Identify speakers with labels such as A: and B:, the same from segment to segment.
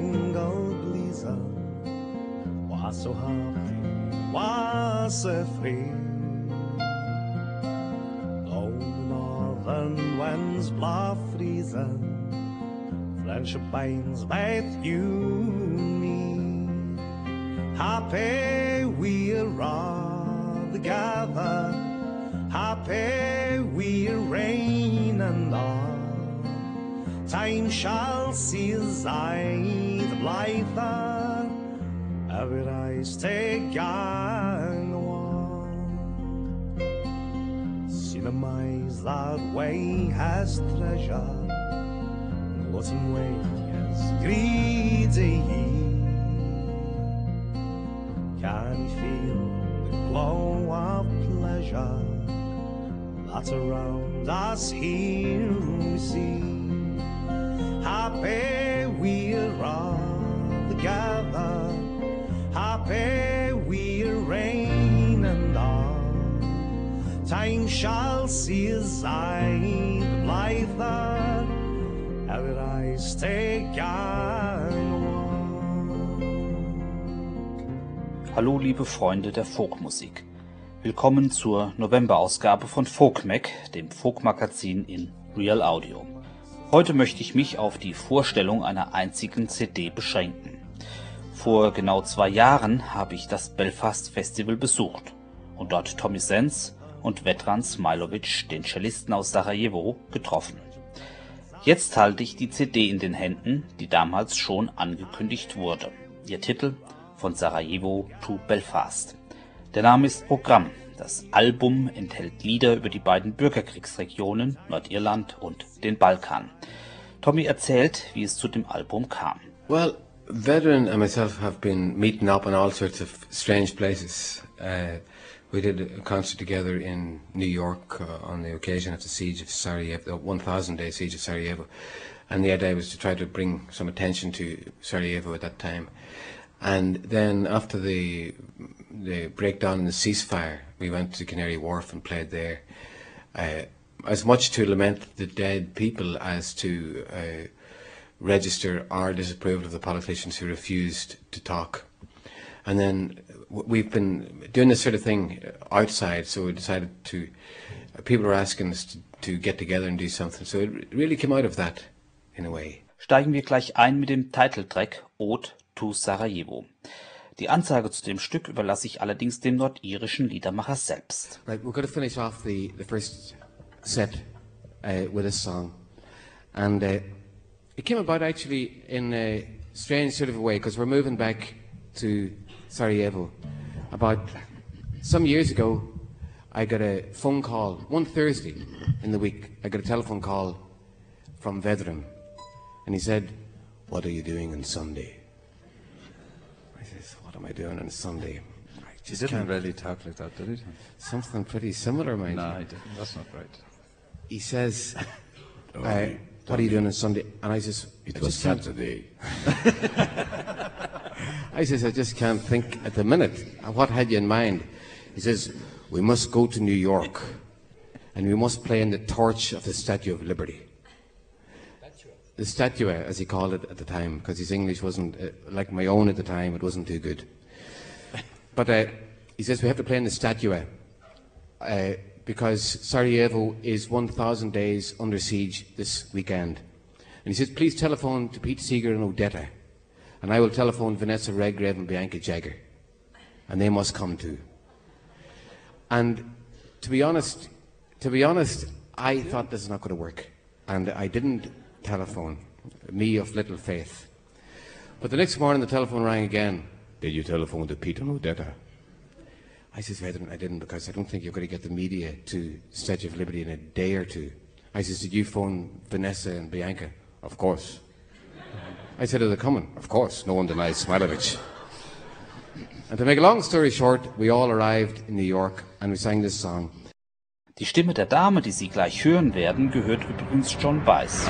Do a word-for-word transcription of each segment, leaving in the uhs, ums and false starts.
A: engel bliza was so happy, was so free. Though the northern winds blow freezing, friendship binds both you and me. Happy we're all together, happy we're rain and all. Time shall see as I the blither, every rise take gang one. Cinemize that way has treasure, what in way is greedy. Can you feel the glow of pleasure that's around us here we see? Happy we're all together, happy we're rain and all. Time shall see as I the blither, every rise take gang one.
B: Hallo liebe Freunde der Folkmusik. Willkommen zur Novemberausgabe von FolkMac, dem Folkmagazin in Real Audio. Heute möchte ich mich auf die Vorstellung einer einzigen C D beschränken. Vor genau zwei Jahren habe ich das Belfast Festival besucht und dort Tommy Sense und Vedran Smailovic, den Cellisten aus Sarajevo, getroffen. Jetzt halte ich die C D in den Händen, die damals schon angekündigt wurde. Ihr Titel: Von Sarajevo to Belfast. Der Name ist Programm. Das Album enthält Lieder über die beiden Bürgerkriegsregionen Nordirland und den Balkan. Tommy erzählt, wie es zu dem Album kam.
C: Well, Vedran and myself have been meeting up in all sorts of strange places. Uh, we did a concert together in New York uh, on the occasion of the siege of Sarajevo, the one thousand day siege of Sarajevo. And the idea was to try to bring some attention to Sarajevo at that time. And then after the the breakdown in the ceasefire, we went to Canary Wharf and played there, uh, as much to lament the dead people as to uh, register our disapproval of the politicians who refused to talk. And then we've been doing this sort of thing outside, so we decided to, uh, people were asking us to, to get together and do something, so it really came out of that in a way.
B: Steigen wir gleich ein mit dem Titeltrack Ode to Sarajevo. Die Ansage zu dem Stück überlasse ich allerdings dem nordirischen Liedermacher selbst.
C: Right, we're going to finish off the, the first set uh, with this song. And uh, it came about actually in a strange sort of a way, because we're moving back to Sarajevo. About some years ago, I got a phone call, one Thursday in the week, I got a telephone call from Vedran. And he said, "What are you doing on Sunday?" I says, "What am I doing on Sunday?" I
D: He didn't
C: can't-
D: really talk like that, did he?
C: Something pretty similar, mind
D: No,
C: you.
D: he didn't. That's not right.
C: He says, uh, "What are you doing on Sunday?" And I says,
E: It
C: "I
E: was
C: just can't-"
E: Saturday.
C: I says, "I just can't think at the minute. What had you in mind?" He says, "We must go to New York, and we must play in the torch of the Statue of Liberty." The statue, as he called it at the time, because his English wasn't, uh, like my own at the time, it wasn't too good. But uh, he says we have to play in the statue uh, because Sarajevo is one thousand days under siege this weekend. And he says, "Please telephone to Pete Seeger and Odetta, and I will telephone Vanessa Redgrave and Bianca Jagger, and they must come too." And to be honest, to be honest, I thought this is not going to work, and I didn't telephone, me of little faith. But the next morning the telephone rang again. "Did you telephone to Pete and Odetta?" I says, "Vedran, I didn't, because I don't think you're going to get the media to Statue of Liberty in a day or two." I says, "Did you phone Vanessa and Bianca?" "Of course." I said, "Are they coming?" "Of course, no one denies Smailovic." And to make a long story short, we all arrived in New York and we sang this song.
B: Die Stimme der Dame, die Sie gleich hören werden, gehört übrigens John Baez.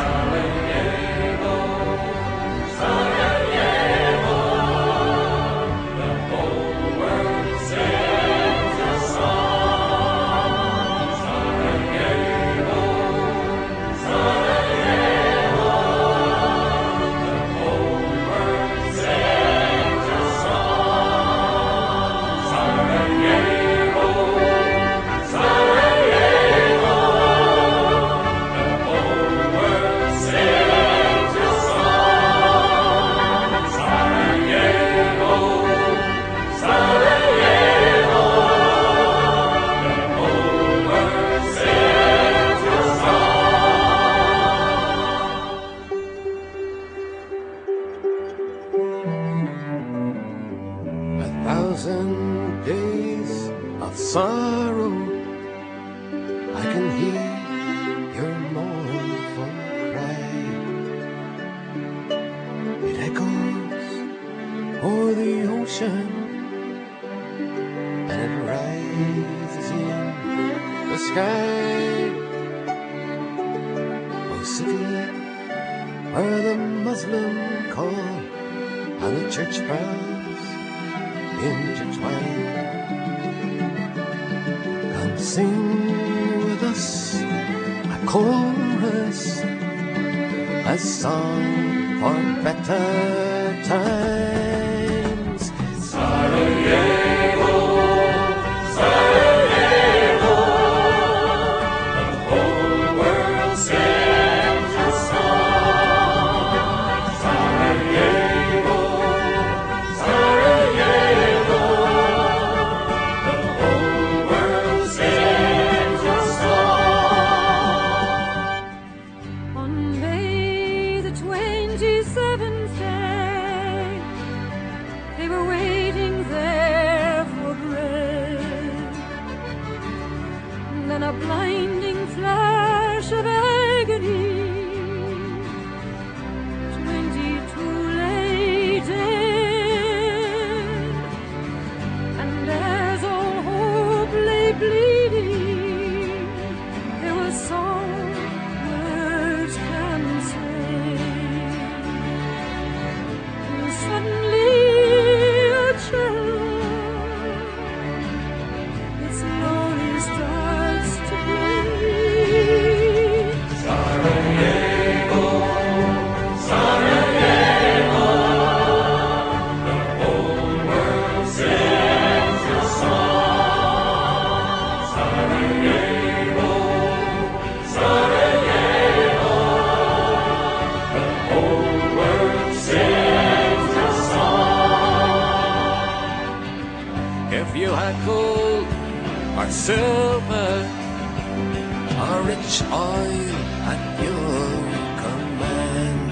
C: of sorrow, I can hear your mournful cry. It echoes o'er the ocean, and it rises in the sky. Oh, city where the Muslim call and the church bells intertwine, come sing with us a chorus, a song for better times. Sarajevo, Sarajevo, the whole world sings a song. Sarajevo, Sarajevo, the whole world sings a song.
E: On May the twenty-seventh day, they were waiting there for bread. Then a blinding flash of agony, twenty-two lay dead. And as all hope lay bleeding, there was song words can say. And suddenly a cello, it slowly starts to play. Sarajevo, Sarajevo, the whole world sings a song. Sarajevo, Sarajevo, the whole world sings a song. If you had gold or silver or rich oil at your command,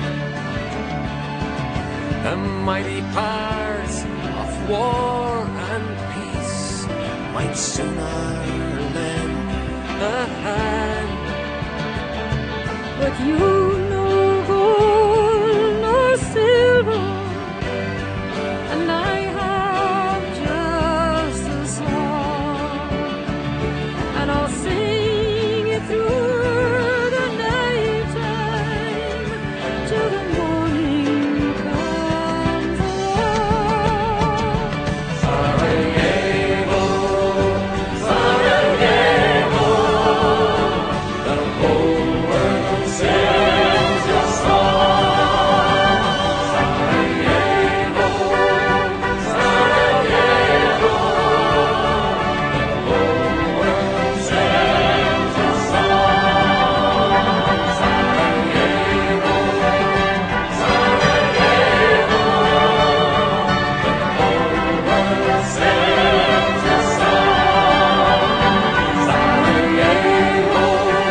E: the mighty powers of war and peace might sooner lend a hand. But you know gold nor silver, and I have just a song, and I'll sing it through the night time till the morning comes along. Sarajevo, Sarajevo, the whole world sings a song. Sarajevo, Sarajevo, the whole world sings a song. Sarajevo, Sarajevo, the whole world sings a song. Sarajevo,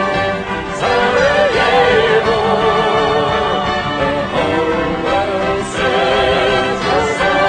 E: Sarajevo, the whole world sings a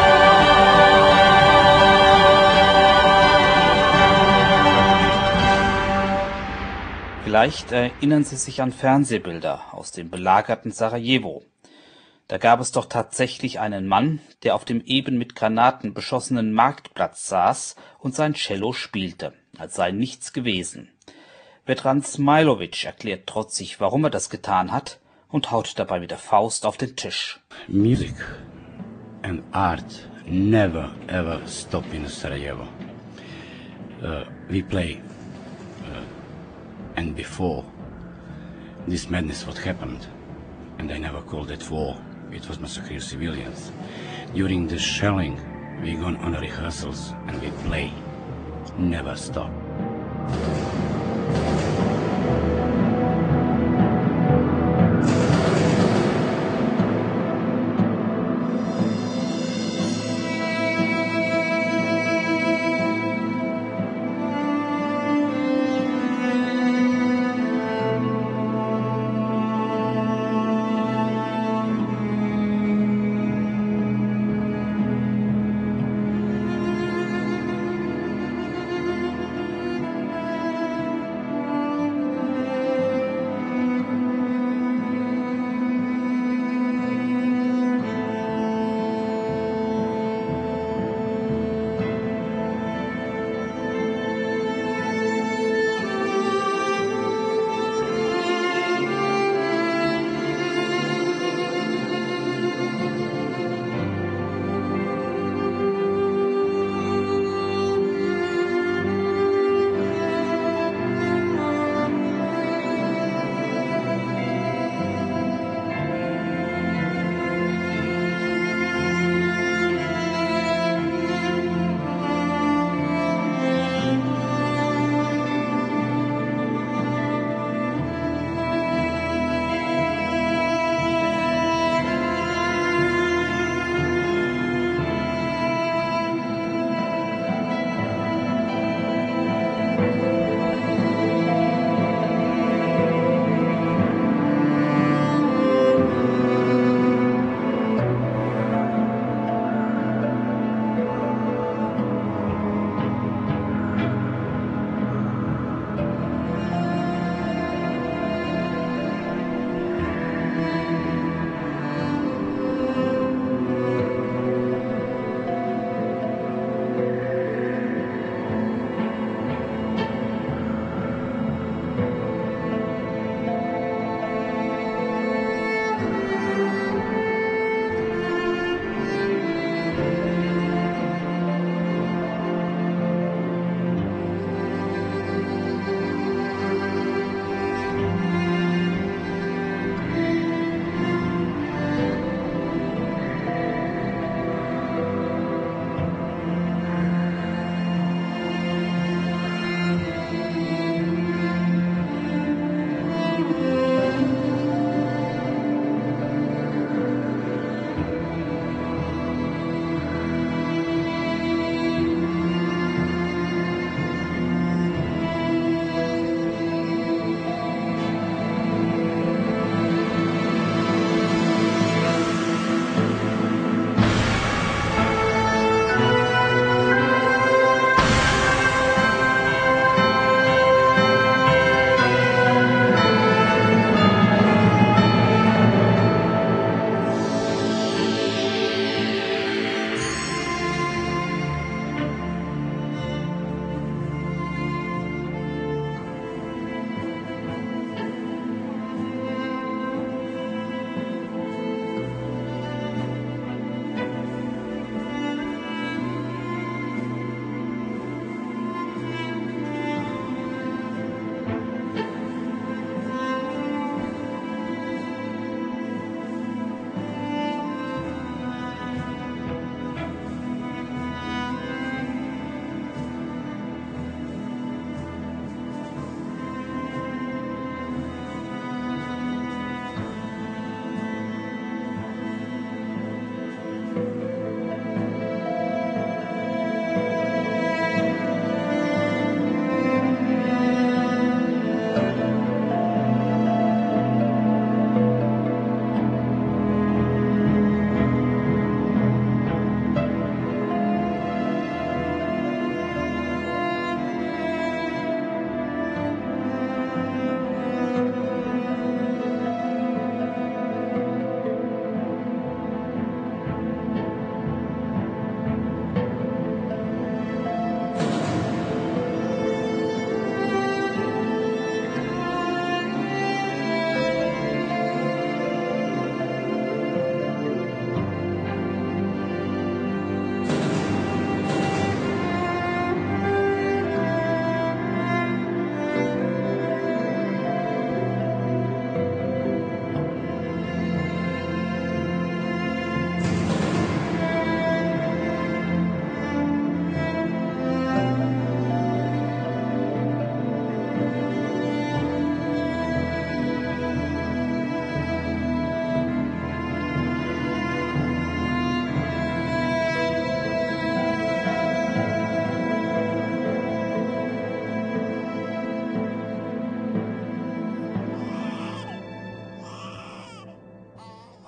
B: Vielleicht erinnern Sie sich an Fernsehbilder aus dem belagerten Sarajevo. Da gab es doch tatsächlich einen Mann, der auf dem eben mit Granaten beschossenen Marktplatz saß und sein Cello spielte, als sei nichts gewesen. Vedran Smailović erklärt trotzig, warum er das getan hat, und haut dabei mit der Faust auf den Tisch.
F: Music and art never ever stop in Sarajevo. Uh, we play, uh, and before this madness what happened, and I never called it war, it was massacre civilians. During the shelling, we gone on rehearsals and we play, never stop.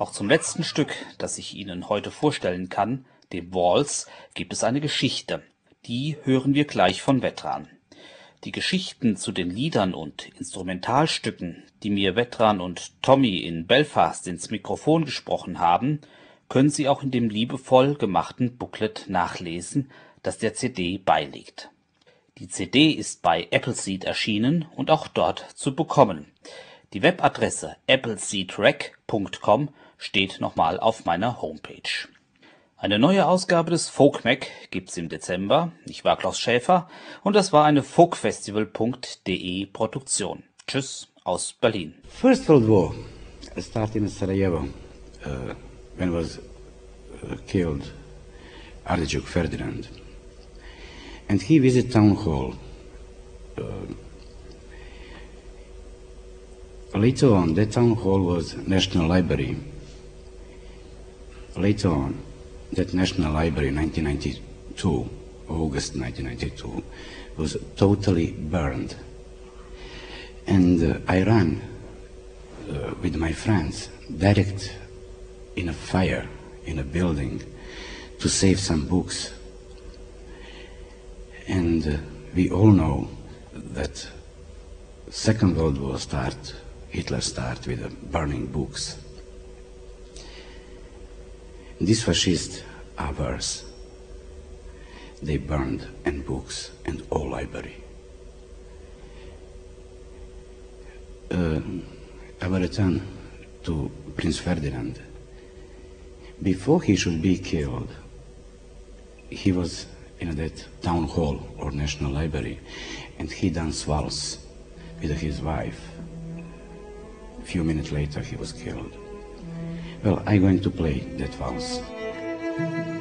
B: Auch zum letzten Stück, das ich Ihnen heute vorstellen kann, dem Waltz, gibt es eine Geschichte. Die hören wir gleich von Vedran. Die Geschichten zu den Liedern und Instrumentalstücken, die mir Vedran und Tommy in Belfast ins Mikrofon gesprochen haben, können Sie auch in dem liebevoll gemachten Booklet nachlesen, das der C D beiliegt. Die C D ist bei Appleseed erschienen und auch dort zu bekommen. Die Webadresse appleseed rec punkt com steht nochmal auf meiner Homepage. Eine neue Ausgabe des FolkMac gibt's im Dezember. Ich war Klaus Schäfer und das war eine folkfestival punkt de Produktion. Tschüss aus Berlin.
F: First World War started in Sarajevo uh, when was uh, killed Archduke Ferdinand, and he visited town hall. Uh, later on, that town hall was National Library. Later on, that National Library in nineteen ninety-two, August nineteen ninety-two, was totally burned. And uh, I ran uh, with my friends direct in a fire in a building to save some books. And uh, we all know that Second World War start, Hitler start with uh, burning books. These fascists are worse. They burned and books and all library. Uh, I will return to Prince Ferdinand. Before he should be killed, he was in that town hall or National Library, and he danced waltz with his wife. A few minutes later, he was killed. Well, I'm going to play that waltz.